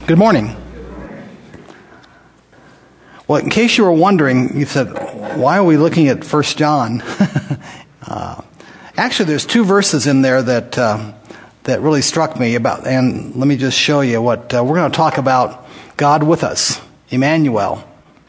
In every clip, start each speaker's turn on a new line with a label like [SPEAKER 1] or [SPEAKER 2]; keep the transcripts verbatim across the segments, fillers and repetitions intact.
[SPEAKER 1] Good morning. Well, in case you were wondering, you said, why are we looking at First John? uh, actually, there's two verses in there that uh, that really struck me about, and let me just show you what uh, we're going to talk about. God with us, Emmanuel.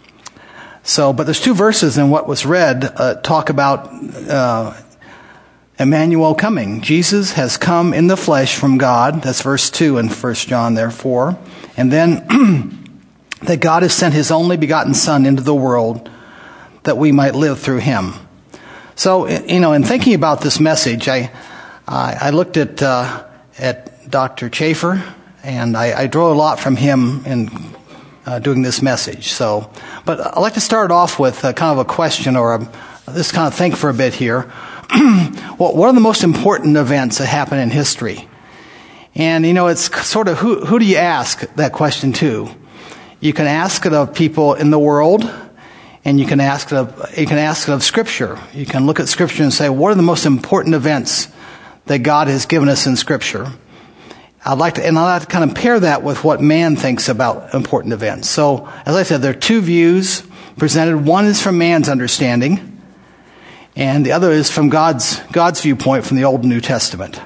[SPEAKER 1] So, but there's two verses in what was read uh, talk about uh, Emmanuel coming. Jesus has come in the flesh from God. That's verse two in First John, therefore. And then that God has sent his only begotten Son into the world that we might live through him. So, you know, in thinking about this message, I I, I looked at uh, at Doctor Chafer, and I, I drew a lot from him in uh, doing this message. So, but I'd like to start off with a, kind of a question, or a, this kind of think for a bit here. Well, what are the most important events that happen in history? And, you know, it's sort of, who, who do you ask that question to? You can ask it of people in the world, and you can ask it of, you can ask it of Scripture. You can look at Scripture and say, what are the most important events that God has given us in Scripture? I'd like to, and I'd like to kind of pair that with what man thinks about important events. So, as I said, there are two views presented. One is from man's understanding, and the other is from God's God's viewpoint from the Old and New Testament.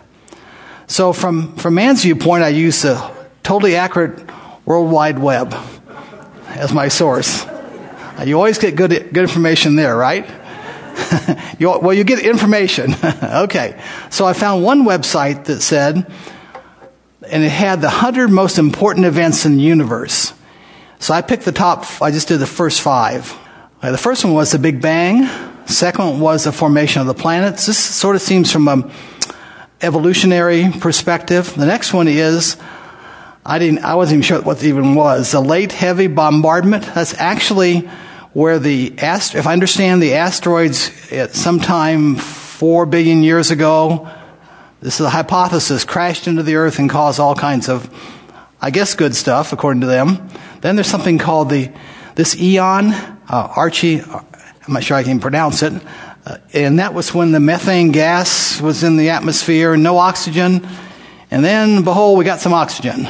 [SPEAKER 1] So from, from man's viewpoint, I use the totally accurate World Wide Web as my source. You always get good good information there, right? you, well, you get information. Okay. So I found one website that said, and it had the one hundred most important events in the universe. So I picked the top, I just did the first five. The first one was the Big Bang. Second one was the formation of the planets. This sort of seems from a evolutionary perspective. The next one is, I didn't, I wasn't even sure what it even was, the late heavy bombardment. That's actually where the, ast- if I understand the asteroids at sometime four billion years ago, this is a hypothesis, crashed into the earth and caused all kinds of, I guess, good stuff, according to them. Then there's something called the, this eon, uh, Archie, I'm not sure I can pronounce it, Uh, and that was when the methane gas was in the atmosphere and no oxygen. And then, behold, we got some oxygen.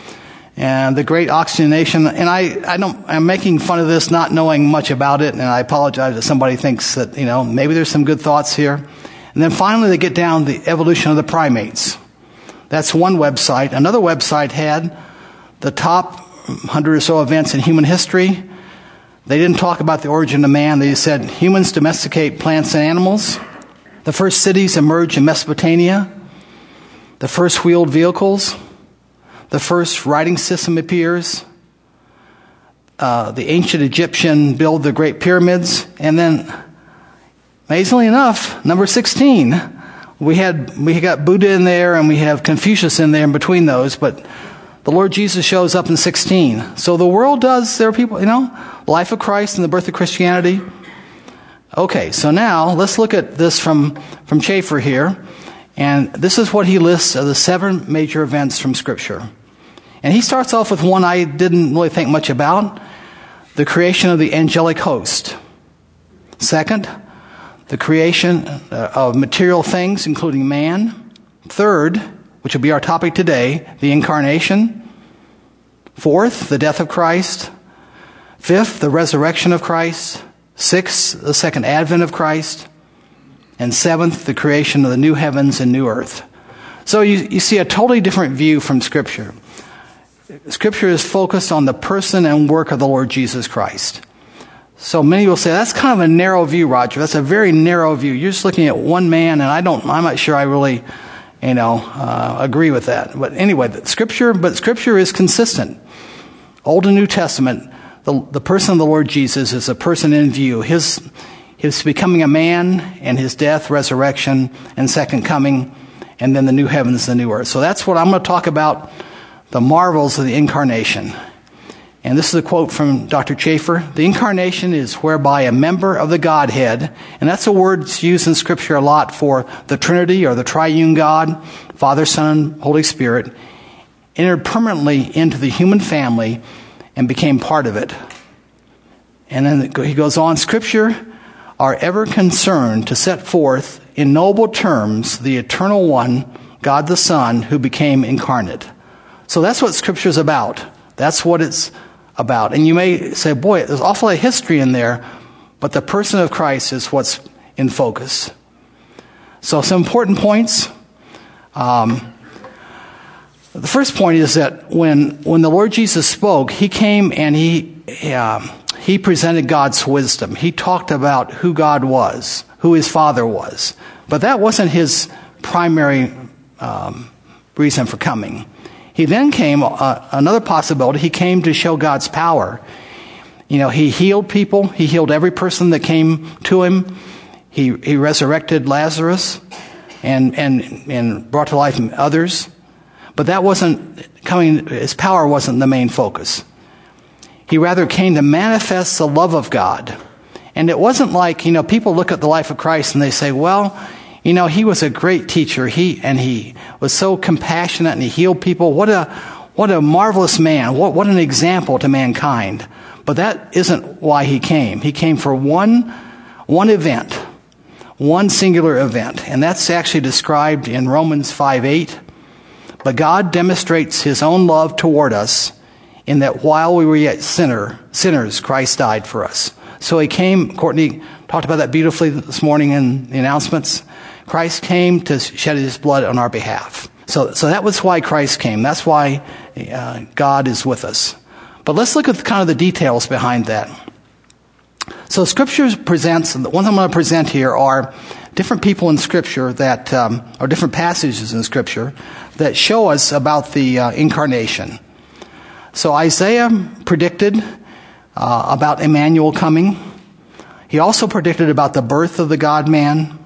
[SPEAKER 1] And the great oxygenation. And I, I don't, I'm making fun of this, not knowing much about it. And I apologize if somebody thinks that, you know, maybe there's some good thoughts here. And then finally they get down to the evolution of the primates. That's one website. Another website had the top one hundred or so events in human history. They didn't talk about the origin of man. They said humans domesticate plants and animals. The first cities emerged in Mesopotamia. The first wheeled vehicles. The first writing system appears. Uh, the ancient Egyptian build the great pyramids. And then, amazingly enough, number sixteen, we had we got Buddha in there, and we have Confucius in there in between those, but the Lord Jesus shows up in sixteen. So the world does, there are people, you know, life of Christ and the birth of Christianity. Okay, so now let's look at this from, from Chafer here. And this is what he lists of the seven major events from Scripture. And he starts off with one I didn't really think much about, the creation of the angelic host. Second, the creation of material things, including man. Third, which will be our topic today, the incarnation. Fourth, the death of Christ. Fifth, the resurrection of Christ. Sixth, the second advent of Christ. And seventh, the creation of the new heavens and new earth. So you, you see a totally different view from Scripture. Scripture is focused on the person and work of the Lord Jesus Christ. So many will say, that's kind of a narrow view, Roger. That's a very narrow view. You're just looking at one man, and I don't, I'm not sure I really... you know, uh, agree with that. But anyway, the scripture, but Scripture is consistent. Old and New Testament, the, the person of the Lord Jesus is a person in view. His, his becoming a man, and his death, resurrection, and second coming, and then the new heavens, the new earth. So that's what I'm going to talk about, the marvels of the incarnation. And this is a quote from Doctor Chafer. The incarnation is whereby a member of the Godhead, and that's a word that's used in Scripture a lot for the Trinity or the triune God, Father, Son, Holy Spirit, entered permanently into the human family and became part of it. And then he goes on, Scripture are ever concerned to set forth in noble terms the eternal one, God the Son, who became incarnate. So that's what Scripture is about. That's what it's about. And you may say, boy, there's an awful lot of history in there, but the person of Christ is what's in focus. So some important points. Um, the first point is that when when the Lord Jesus spoke, he came and he uh, he presented God's wisdom. He talked about who God was, who his Father was. But that wasn't his primary um, reason for coming. He then came, uh, another possibility, he came to show God's power. You know, he healed people. He healed every person that came to him. He he resurrected Lazarus and and and brought to life others. But that wasn't coming, his power wasn't the main focus. He rather came to manifest the love of God. And it wasn't like, you know, people look at the life of Christ and they say, well, you know, he was a great teacher. He and he was so compassionate and he healed people. What a what a marvelous man. What what an example to mankind. But that isn't why he came. He came for one one event, one singular event. And that's actually described in Romans five eight. But God demonstrates his own love toward us in that while we were yet sinner, sinners, Christ died for us. So he came, Courtney talked about that beautifully this morning in the announcements. Christ came to shed his blood on our behalf. So, so that was why Christ came. That's why uh, God is with us. But let's look at kind of the details behind that. So Scripture presents, and the one thing I'm going to present here are different people in Scripture that, um, or different passages in Scripture that show us about the uh, incarnation. So Isaiah predicted uh, about Emmanuel coming. He also predicted about the birth of the God-man.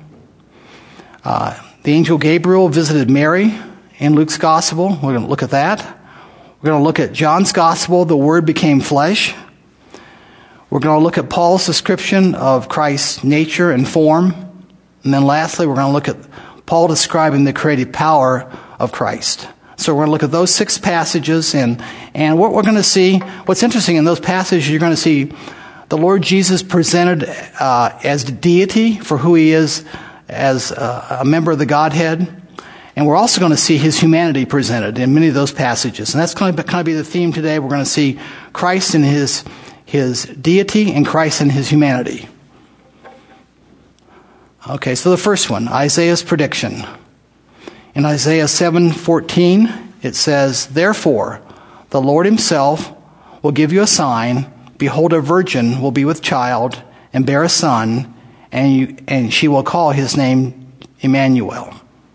[SPEAKER 1] Uh, the angel Gabriel visited Mary in Luke's Gospel. We're going to look at that. We're going to look at John's Gospel, the Word became flesh. We're going to look at Paul's description of Christ's nature and form. And then lastly, we're going to look at Paul describing the creative power of Christ. So we're going to look at those six passages, and, and what we're going to see, what's interesting in those passages, you're going to see the Lord Jesus presented uh, as deity for who he is as a, a member of the Godhead. And we're also going to see his humanity presented in many of those passages. And that's going to kind of be the theme today. We're going to see Christ in his, his deity and Christ in his humanity. Okay, so the first one, Isaiah's prediction. In Isaiah seven fourteen, it says, "Therefore, the Lord himself will give you a sign. Behold, a virgin will be with child and bear a son, and you, and she will call his name Emmanuel."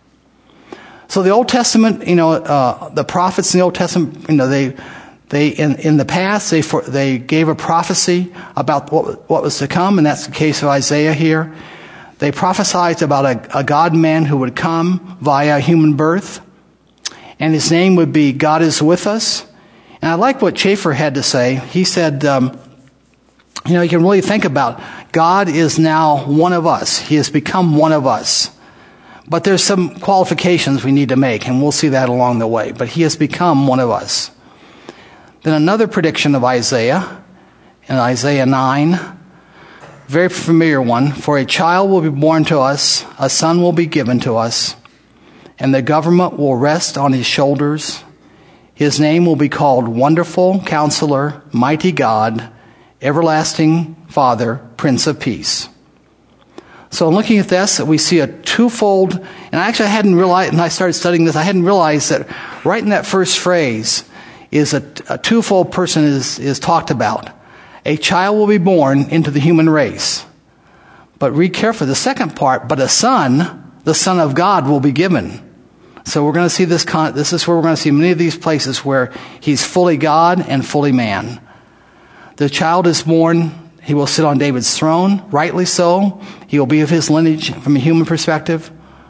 [SPEAKER 1] So the Old Testament, you know, uh, the prophets in the Old Testament, you know, they they in in the past they for, they gave a prophecy about what what was to come, and that's the case of Isaiah here. They prophesied about a, a God-man who would come via human birth, and his name would be God is with us. And I like what Schaeffer had to say. He said, um, you know, you can really think about God is now one of us. He has become one of us. But there's some qualifications we need to make, and we'll see that along the way. But he has become one of us. Then another prediction of Isaiah, in Isaiah nine, very familiar one. "For a child will be born to us, a son will be given to us, and the government will rest on his shoulders. His name will be called Wonderful Counselor, Mighty God, Everlasting Father, Prince of Peace." So in looking at this, we see a twofold, and I actually hadn't realized, and I started studying this, I hadn't realized that right in that first phrase is a, a twofold person is, is talked about. A child will be born into the human race. But read carefully the second part, but a son, the Son of God, will be given. So we're going to see this, con- this is where we're going to see many of these places where he's fully God and fully man. The child is born, he will sit on David's throne, rightly so. He will be of his lineage from a human perspective.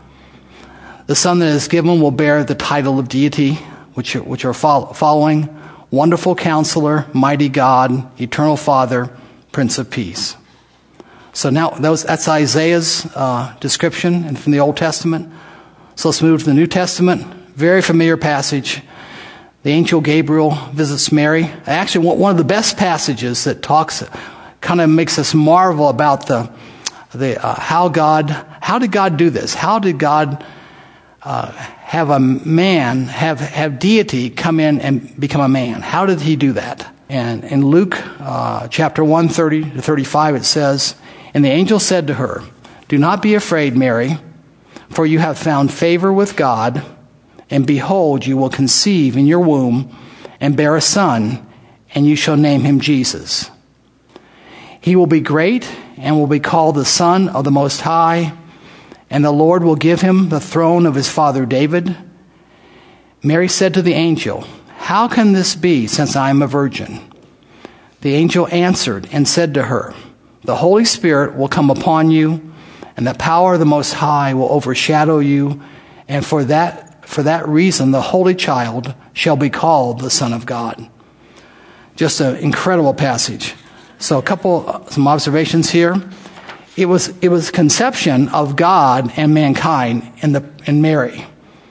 [SPEAKER 1] The son that is given will bear the title of deity, which are, which are fo- following. Wonderful Counselor, Mighty God, Eternal Father, Prince of Peace. So now those, that's Isaiah's uh, description and from the Old Testament. So let's move to the New Testament. Very familiar passage. The angel Gabriel visits Mary. Actually, one of the best passages that talks, kind of makes us marvel about the the uh, how God, how did God do this? How did God uh, have a man, have, have deity come in and become a man. How did he do that? And in Luke uh, chapter one, thirty to thirty-five, it says, "And the angel said to her, 'Do not be afraid, Mary, for you have found favor with God, and behold, you will conceive in your womb and bear a son, and you shall name him Jesus. He will be great and will be called the Son of the Most High, and the Lord will give him the throne of his father David.' Mary said to the angel, 'How can this be, since I am a virgin?' The angel answered and said to her, 'The Holy Spirit will come upon you, and the power of the Most High will overshadow you, and for that for that reason the Holy Child shall be called the Son of God.'" Just an incredible passage. So a couple, some observations here. It was it was conception of God and mankind in the in Mary.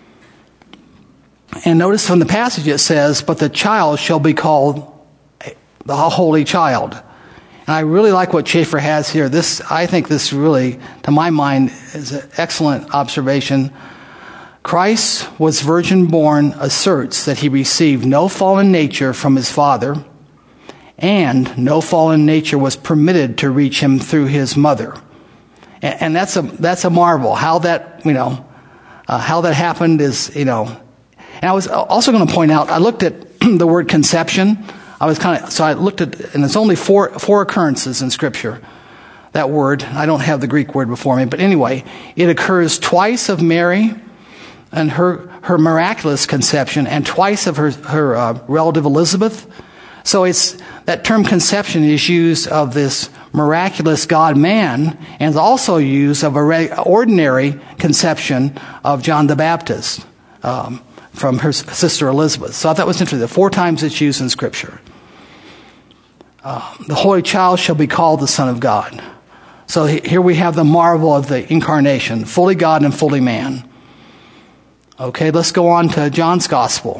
[SPEAKER 1] And notice from the passage it says, "But the child shall be called the Holy Child." And I really like what Schaeffer has here. This, I think this really, to my mind, is an excellent observation. Christ was virgin born asserts that he received no fallen nature from his Father, and no fallen nature was permitted to reach him through his mother. And, and that's a that's a marvel. How that, you know, uh, how that happened is, you know. And I was also going to point out, I looked at the word conception. I was kind of, so I looked at, and it's only four four occurrences in Scripture. That word, I don't have the Greek word before me, but anyway, it occurs twice of Mary and her her miraculous conception, and twice of her her uh, relative Elizabeth. So it's that term conception is used of this miraculous God-man, and is also used of a re- ordinary conception of John the Baptist um, from her sister Elizabeth. So I thought that was interesting. Four times it's used in Scripture. Uh, the Holy Child shall be called the Son of God. So he, here we have the marvel of the incarnation, fully God and fully man. Okay, let's go on to John's Gospel.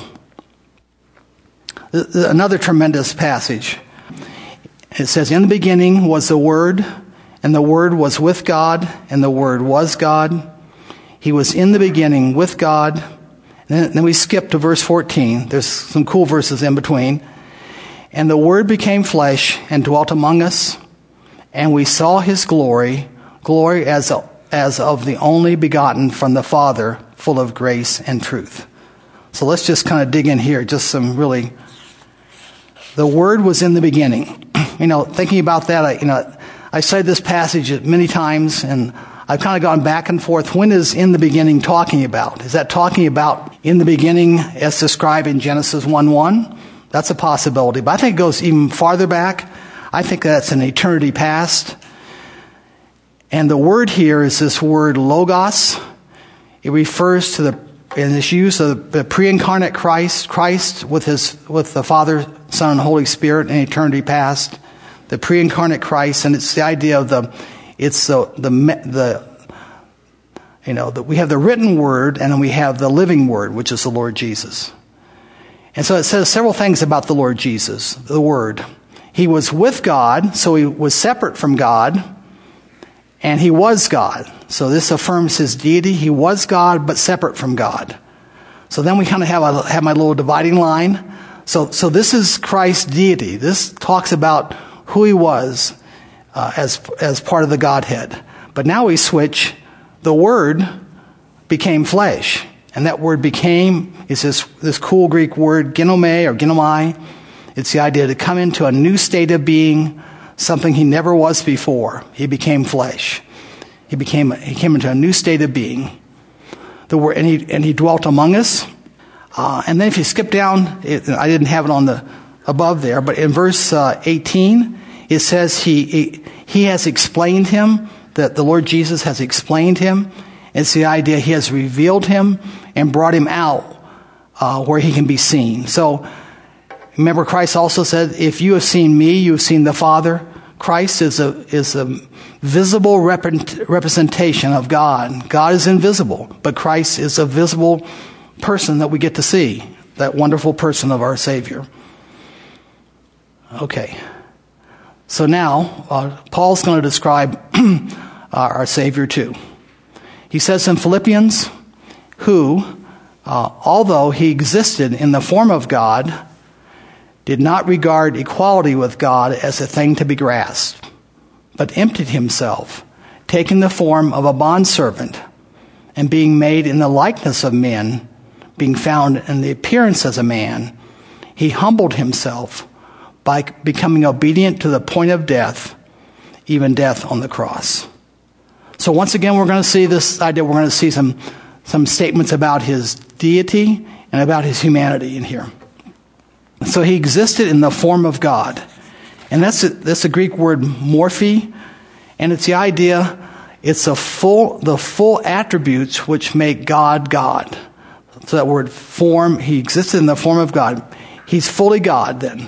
[SPEAKER 1] Another tremendous passage. It says, "In the beginning was the Word, and the Word was with God, and the Word was God. He was in the beginning with God." And then we skip to verse fourteen. There's some cool verses in between. "And the Word became flesh and dwelt among us, and we saw his glory, glory as, as of the only begotten from the Father, full of grace and truth." So let's just kind of dig in here. Just some really, the Word was in the beginning. You know, thinking about that, I, you know, I cited this passage many times, and I've kind of gone back and forth. When is "in the beginning" talking about? Is that talking about in the beginning as described in Genesis one one? That's a possibility. But I think it goes even farther back. I think that's an eternity past. And the word here is this word logos. It refers to the, in its use of the pre-incarnate Christ, Christ with his, with the Father, Son, and Holy Spirit in eternity past. The pre-incarnate Christ, and it's the idea of the, it's the, the, the you know, the, we have the written word, and then we have the living word, which is the Lord Jesus. And so it says several things about the Lord Jesus, the Word. He was with God, so he was separate from God, and he was God. So this affirms his deity. He was God, but separate from God. So then we kind of have a, have my little dividing line. So, so this is Christ's deity. This talks about who he was uh, as as part of the Godhead. But now we switch. The Word became flesh, and that word "became" is this this cool Greek word ginome or ginomai. It's the idea to come into a new state of being, something he never was before. He became flesh. He became he came into a new state of being. The word, and he and he dwelt among us. Uh, and then if you skip down, it, I didn't have it on the above there, but in verse uh, eighteen, it says he, he he has explained him, that the Lord Jesus has explained him. It's the idea he has revealed him and brought him out uh, where he can be seen. So remember, Christ also said, "If you have seen me, you have seen the Father." Christ is a is a visible rep- representation of God. God is invisible, but Christ is a visible person that we get to see, that wonderful person of our Savior. Okay. So now, uh, Paul's going to describe our Savior too. He says in Philippians, who, uh, although he existed in the form of God, did not regard equality with God as a thing to be grasped, but emptied himself, taking the form of a bondservant, and being made in the likeness of men, being found in the appearance as a man, he humbled himself by becoming obedient to the point of death, even death on the cross. So once again, we're going to see this idea. We're going to see some, some statements about his deity and about his humanity in here. So he existed in the form of God. And that's a, that's a Greek word morphe. And it's the idea, it's a full, the full attributes which make God God. So that word form, he existed in the form of God. He's fully God then.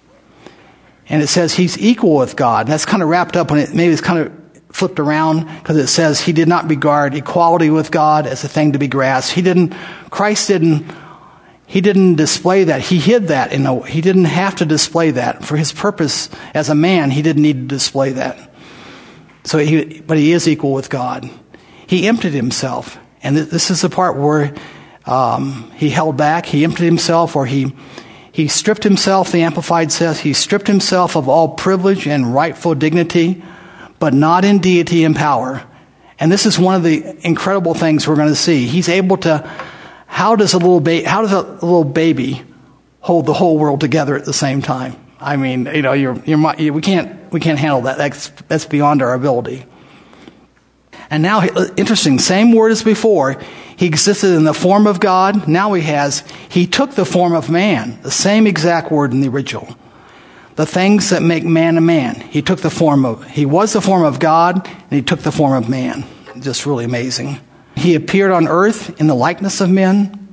[SPEAKER 1] And it says he's equal with God. That's kind of wrapped up in it. Maybe it's kind of flipped around because it says he did not regard equality with God as a thing to be grasped. He didn't, Christ didn't, he didn't display that. He hid that. In a, he didn't have to display that. For his purpose as a man, he didn't need to display that. So he, but he is equal with God. He emptied himself. And this is the part where um, he held back. He emptied himself, or he He stripped himself, the Amplified says, he stripped himself of all privilege and rightful dignity, but not in deity and power. And this is one of the incredible things we're going to see. He's able to, how does a little ba- how does a little baby hold the whole world together at the same time? I mean, you know, you're, you're, we can't, we can't handle that. That's, that's beyond our ability. And now, interesting, same word as before. He existed in the form of God. Now he has, he took the form of man. The same exact word in the original. The things that make man a man. He took the form of, he was the form of God, and he took the form of man. Just really amazing. He appeared on earth in the likeness of men,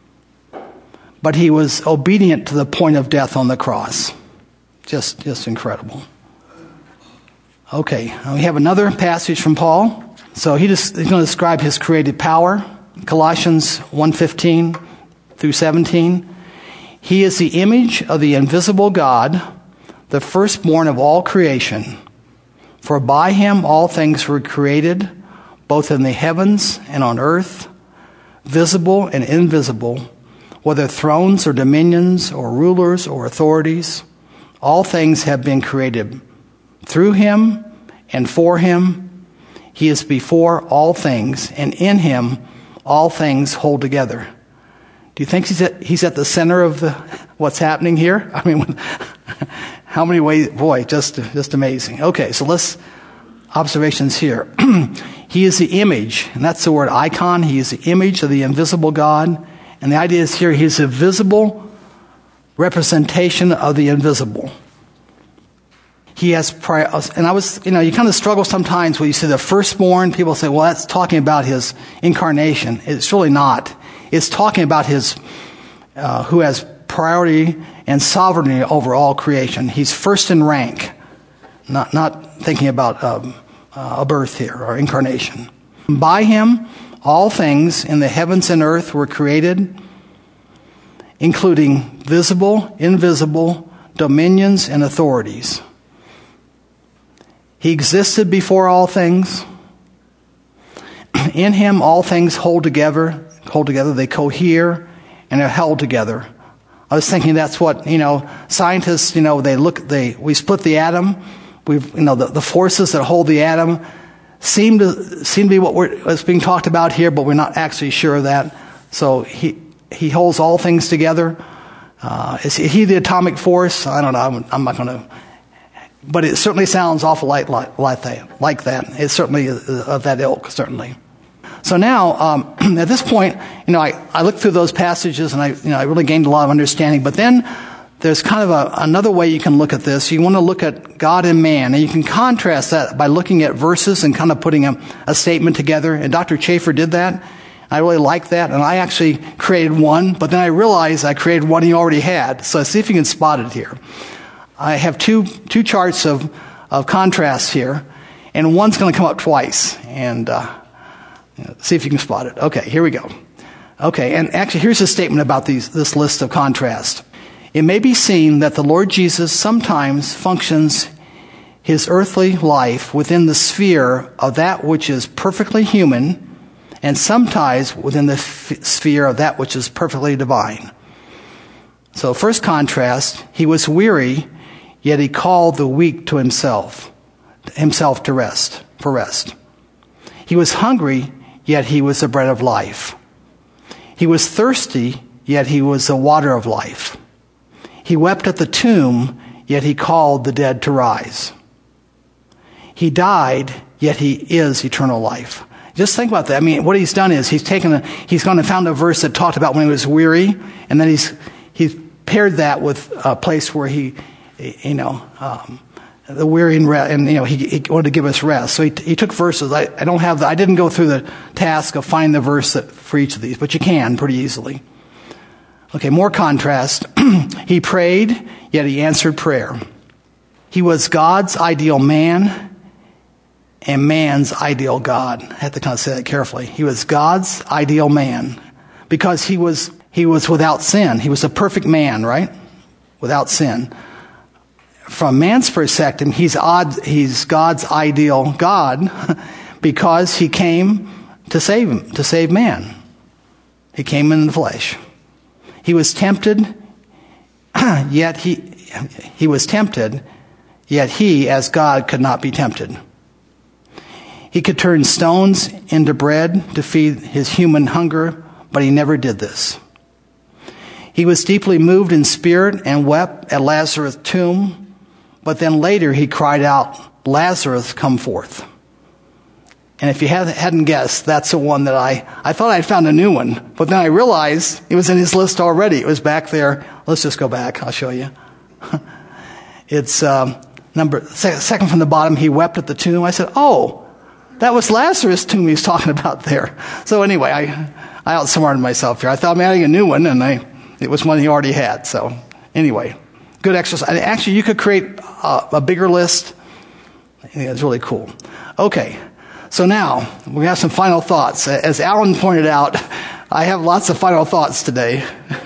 [SPEAKER 1] but he was obedient to the point of death on the cross. Just, just incredible. Okay, we have another passage from Paul. So he just, he's going to describe his creative power. Colossians one fifteen through seventeen. He is the image of the invisible God, the firstborn of all creation. For by him all things were created, both in the heavens and on earth, visible and invisible, whether thrones or dominions or rulers or authorities. All things have been created through him and for him. He is before all things, and in him all things hold together. Do you think he's at, he's at the center of the, what's happening here? I mean, how many ways? Boy, just just amazing. Okay, so let's, observations here. He is the image, and that's the word icon. He is the image of the invisible God. And the idea is here, he's a visible representation of the invisible. He has, prior, and I was, you know, you kind of struggle sometimes when you see the firstborn. People say, well, that's talking about his incarnation. It's really not. It's talking about his, uh, who has priority and sovereignty over all creation. He's first in rank. Not, not thinking about um, uh, a birth here or incarnation. By him, all things in the heavens and earth were created, including visible, invisible, dominions, and authorities. He existed before all things. In him, all things hold together. Hold together. They cohere and are held together. I was thinking that's what, you know, scientists, you know, they look. They we split the atom. We've, you know, the, the forces that hold the atom seem to seem to be what we're, what's being talked about here, but we're not actually sure of that. So he he holds all things together. Uh, is he the atomic force? I don't know. I'm, I'm not going to. But it certainly sounds awful like, like, like that. Like that. It's certainly of that ilk, certainly. So now, um, at this point, you know, I, I looked through those passages and I, you know, I really gained a lot of understanding. But then there's kind of a, another way you can look at this. You want to look at God and man, and you can contrast that by looking at verses and kind of putting a, a statement together. And Doctor Chafer did that. I really like that, and I actually created one. But then I realized I created one he already had. So see if you can spot it here. I have two two charts of, of contrasts here, and one's going to come up twice. And uh, see if you can spot it. Okay, here we go. Okay, and actually here's a statement about these this list of contrast. It may be seen that the Lord Jesus sometimes functions his earthly life within the sphere of that which is perfectly human and sometimes within the f- sphere of that which is perfectly divine. So first contrast, he was weary, yet he called the weak to himself, himself to rest, for rest. He was hungry, yet he was the bread of life. He was thirsty, yet he was the water of life. He wept at the tomb, yet he called the dead to rise. He died, yet he is eternal life. Just think about that. I mean, what he's done is he's taken a, he's gone and found a verse that talked about when he was weary, and then he's he's paired that with a place where he, you know, um, the weary and, re- and you know, he, he wanted to give us rest. So he, he took verses. I, I don't have the, I didn't go through the task of finding the verse that, for each of these, but you can pretty easily. Okay, more contrast. He prayed, yet he answered prayer. He was God's ideal man and man's ideal God. I have to kind of say that carefully. He was God's ideal man because he was he was without sin. He was a perfect man, right? Without sin. From man's perspective, he's odd, he's God's ideal God because he came to save him, to save man. He came in the flesh. He was tempted, yet he he was tempted, yet he, as God, could not be tempted. He could turn stones into bread to feed his human hunger, but he never did this. He was deeply moved in spirit and wept at Lazarus' tomb, but then later he cried out, "Lazarus, come forth." And if you hadn't guessed, that's the one that I, I thought I'd found a new one, but then I realized it was in his list already. It was back there. Let's just go back. I'll show you. It's um, number second from the bottom. He wept at the tomb. I said, "Oh, that was Lazarus' tomb he was talking about there." So anyway, I I outsmarted myself here. I thought I'm adding a new one, and I it was one he already had. So anyway, good exercise. Actually, you could create a, a bigger list. I think it's really cool. Okay. So now, we have some final thoughts. As Alan pointed out, I have lots of final thoughts today.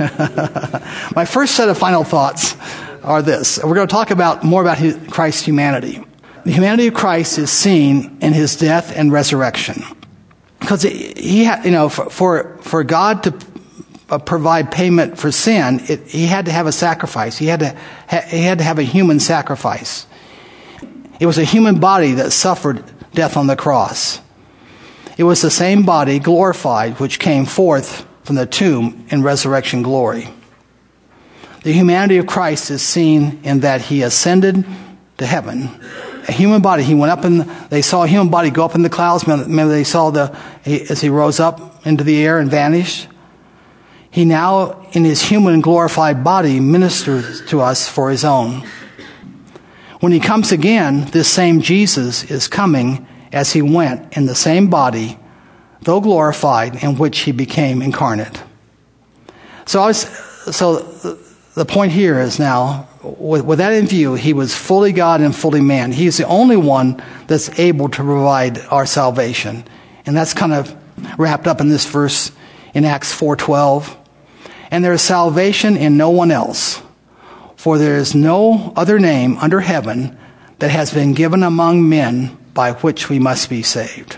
[SPEAKER 1] My first set of final thoughts are this. We're going to talk about more about his, Christ's humanity. The humanity of Christ is seen in his death and resurrection. Because he had, you know, for, for, for God to uh, provide payment for sin, it, he had to have a sacrifice. He had to, ha, he had to have a human sacrifice. It was a human body that suffered death on the cross. It was the same body, glorified, which came forth from the tomb in resurrection glory. The humanity of Christ is seen in that he ascended to heaven. A human body, he went up and they saw a human body go up in the clouds. Remember they saw the, as he rose up into the air and vanished. He now, in his human glorified body, ministers to us for his own. When he comes again, this same Jesus is coming as he went in the same body, though glorified, in which he became incarnate. So I was, so the point here is now, with, with that in view, he was fully God and fully man. He's the only one that's able to provide our salvation. And that's kind of wrapped up in this verse in Acts four twelve. And there is salvation in no one else. For there is no other name under heaven that has been given among men by which we must be saved.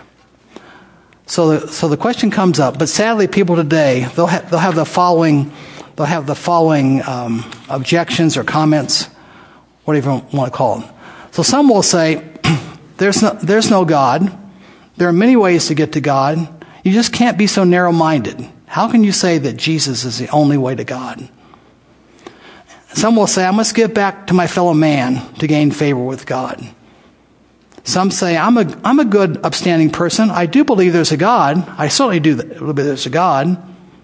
[SPEAKER 1] So the, so the question comes up, but sadly people today, they'll, ha- they'll have the following, they'll have the following um, objections or comments, whatever you want to call them. So some will say, there's no, there's no God. There are many ways to get to God. You just can't be so narrow-minded. How can you say that Jesus is the only way to God? Some will say, I must give back to my fellow man to gain favor with God. Some say, I'm a, I'm a good, upstanding person. I do believe there's a God. I certainly do believe there's a God.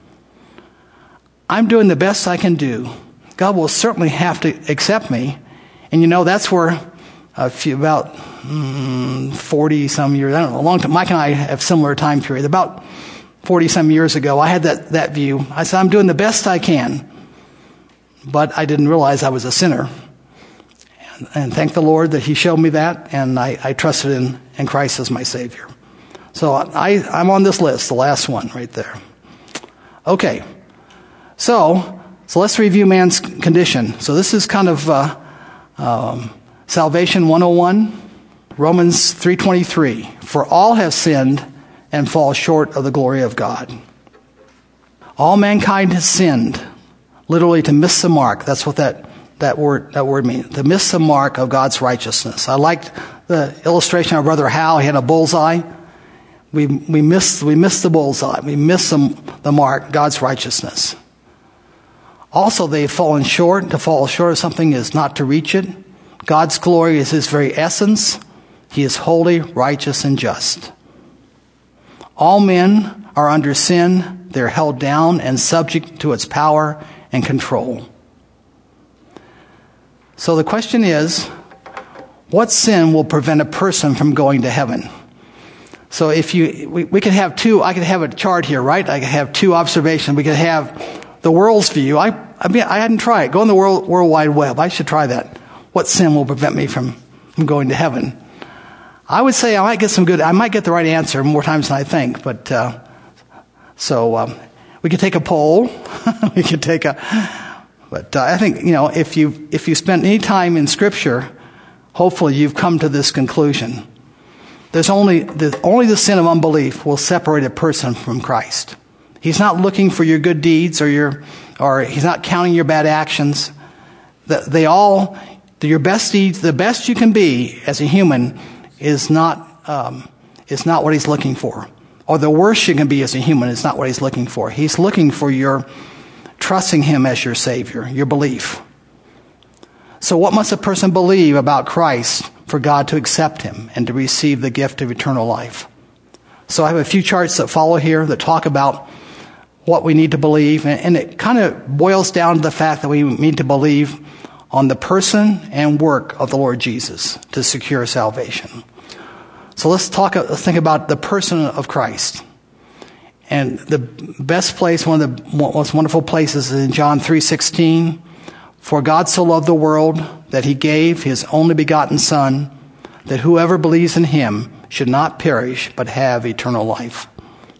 [SPEAKER 1] I'm doing the best I can do. God will certainly have to accept me. And you know, that's where a few, about mm, forty some years, I don't know, a long time, Mike and I have similar time period. About forty some years ago, I had that, that view. I said, I'm doing the best I can. But I didn't realize I was a sinner. And, and thank the Lord that he showed me that, and I, I trusted in, in Christ as my Savior. So I, I'm on this list, the last one right there. Okay. So, so let's review man's condition. So this is kind of uh, um, Salvation one oh one, Romans three twenty-three. For all have sinned and fall short of the glory of God. All mankind has sinned, literally to miss the mark. That's what that, that word that word means, to miss the mark of God's righteousness. I liked the illustration of Brother Hal. He had a bullseye. We we missed we missed the bullseye. We missed the, the mark, God's righteousness. Also, they've fallen short. To fall short of something is not to reach it. God's glory is his very essence. He is holy, righteous, and just. All men are under sin. They're held down and subject to its power and control. So the question is, what sin will prevent a person from going to heaven? So if you, we, we could have two, I could have a chart here, right? I could have two observations. We could have the world's view. I, I mean, I hadn't tried. Go on the World, World Wide Web. I should try that. What sin will prevent me from, from going to heaven? I would say I might get some good, I might get the right answer more times than I think, but, uh, so, um, we could take a poll. we could take a, but uh, I think, you know, if you, if you spent any time in Scripture, hopefully you've come to this conclusion. There's only the, only the sin of unbelief will separate a person from Christ. He's not looking for your good deeds or your, or he's not counting your bad actions. They all, your best deeds, the best you can be as a human is not, um, is not what he's looking for. Or the worst you can be as a human is not what he's looking for. He's looking for your trusting him as your Savior, your belief. So what must a person believe about Christ for God to accept him and to receive the gift of eternal life? So I have a few charts that follow here that talk about what we need to believe, and it kind of boils down to the fact that we need to believe on the person and work of the Lord Jesus to secure salvation. So let's talk, let's think about the person of Christ. And the best place, one of the most wonderful places is in John three sixteen. For God so loved the world that he gave his only begotten Son, that whoever believes in him should not perish but have eternal life.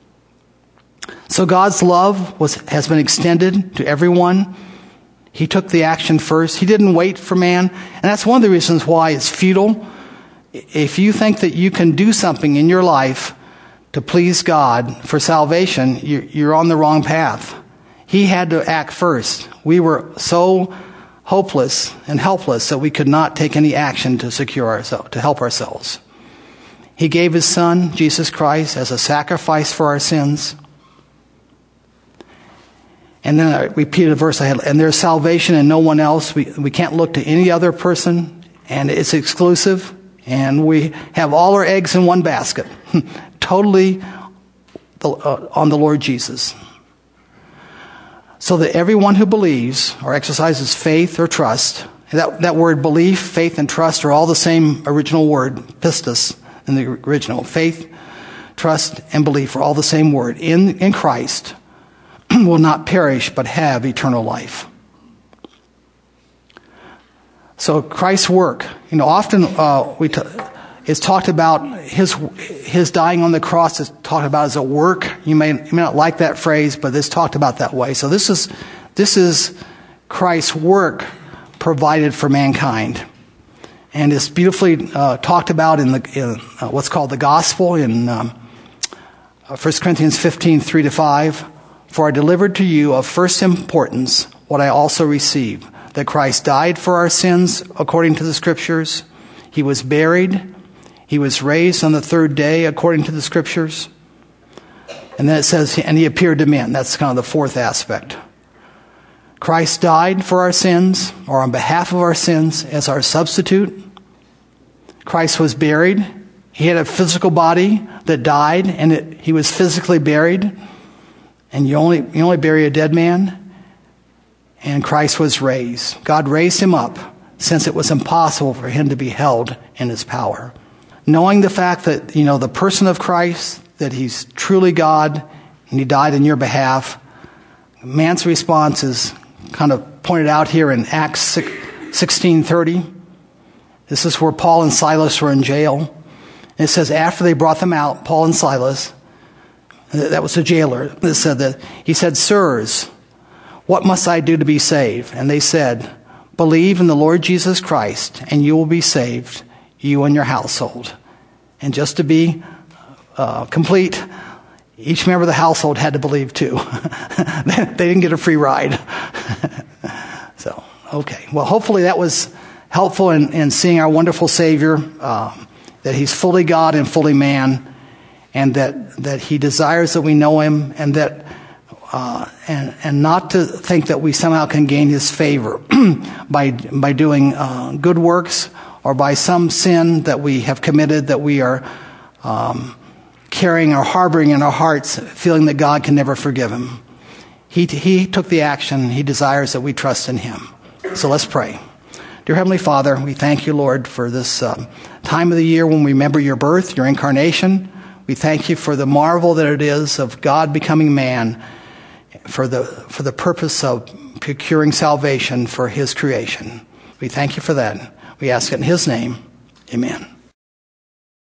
[SPEAKER 1] So God's love was has been extended to everyone. He took the action first. He didn't wait for man. And that's one of the reasons why it's futile. If you think that you can do something in your life to please God for salvation, you're on the wrong path. He had to act first. We were so hopeless and helpless that we could not take any action to secure ourselves, to help ourselves. He gave his Son, Jesus Christ, as a sacrifice for our sins. And then I repeated a verse I had, and there's salvation in no one else. We, we can't look to any other person, and it's exclusive. And we have all our eggs in one basket, totally on the Lord Jesus. So that everyone who believes or exercises faith or trust, that, that word belief, faith, and trust are all the same original word, pistis, in the original. Faith, trust, and belief are all the same word. In, in Christ will not perish but have eternal life. So Christ's work, you know, often uh, we t- it's talked about his his dying on the cross is talked about as a work. You may you may not like that phrase, but it's talked about that way. So this is this is Christ's work provided for mankind, and it's beautifully uh, talked about in the in, uh, what's called the gospel in um, First Corinthians fifteen, three to five. For I delivered to you of first importance what I also received, that Christ died for our sins according to the Scriptures. He was buried. He was raised on the third day according to the Scriptures. And then it says, and he appeared to men. That's kind of the fourth aspect. Christ died for our sins, or on behalf of our sins, as our substitute. Christ was buried. He had a physical body that died, and it, he was physically buried. And you only you only bury a dead man. And Christ was raised. God raised him up, since it was impossible for him to be held in his power. Knowing the fact that, you know, the person of Christ, that he's truly God, and he died in your behalf, man's response is kind of pointed out here in Acts sixteen thirty. This is where Paul and Silas were in jail. And it says, after they brought them out, Paul and Silas, that was the jailer, that said that, he said, Sirs, what must I do to be saved? And they said, believe in the Lord Jesus Christ, and you will be saved, you and your household. And just to be uh, complete, each member of the household had to believe too. They didn't get a free ride. So, okay. Well, hopefully that was helpful in, in seeing our wonderful Savior, uh, that he's fully God and fully man, and that, that he desires that we know him, and that uh, and and not to think that we somehow can gain his favor by by doing uh, good works, or by some sin that we have committed that we are um, carrying or harboring in our hearts, feeling that God can never forgive him. He he took the action. He desires that we trust in him. So let's pray. Dear Heavenly Father, we thank you, Lord, for this uh, time of the year when we remember your birth, your incarnation. We thank you for the marvel that it is of God becoming man for the for the purpose of procuring salvation for his creation. We thank you for that. We ask it in his name. Amen.